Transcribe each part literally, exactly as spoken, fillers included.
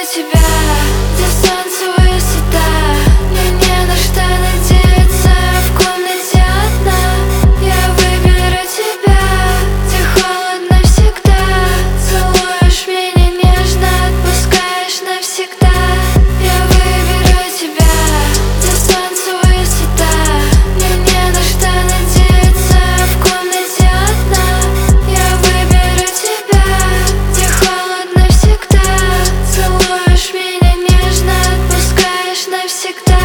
тебя, где солнце высота. Мне не на что надеяться, в комнате одна. Я выберу тебя, где холодно всегда. Целуешь меня нежно, отпускаешь навсегда. Я выберу тебя, где солнце высота. Мне не на что надеяться, в комнате одна. Я выберу тебя, где холодно всегда. Целуешь меня нежно, отпускаешь навсегда.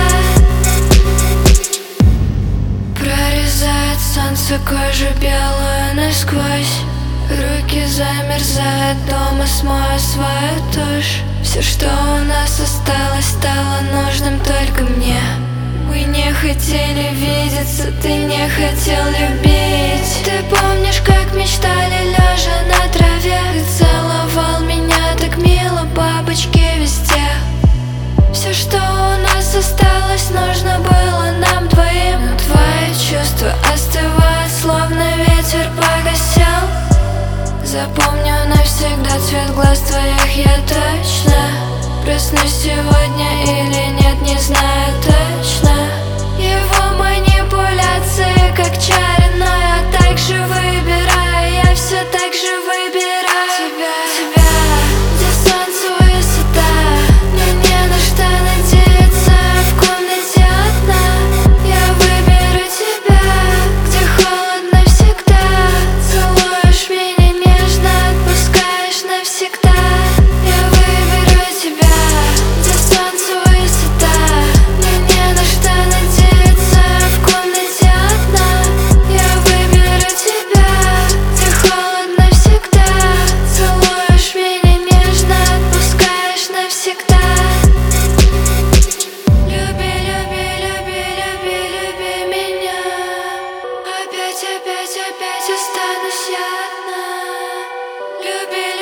Прорезает солнце кожу белую насквозь. Руки замерзают, дома смою свою тушь. Все, что у нас осталось, стало нужным только мне. Мы не хотели видеться, ты не хотел любить. Ты помнишь, как мечтали, лежа на траве. Ты целовал меня так мило, бабочки везде. Все, что у нас осталось, нужно было нам двоим. Но твои чувства остывают, словно ветер погасил. Запомню навсегда цвет глаз твоих, я точно. Проснусь сегодня или нет, не знаю точно. Его манипуляции как чары, но я так же выбираю. Я все так же выбираю тебя, тебя, где солнце высота. Мне не на что надеяться, в комнате одна. Я выберу тебя, где холодно всегда. Целуешь меня нежно, отпускаешь навсегда. Я выберу тебя, где солнце высота. Мне не на что надеяться, в комнате одна. Я выберу тебя, где холодно всегда. Целуешь меня нежно, отпускаешь навсегда. Люби, люби, люби, люби, люби меня. Опять, опять, опять останусь я одна. Люби,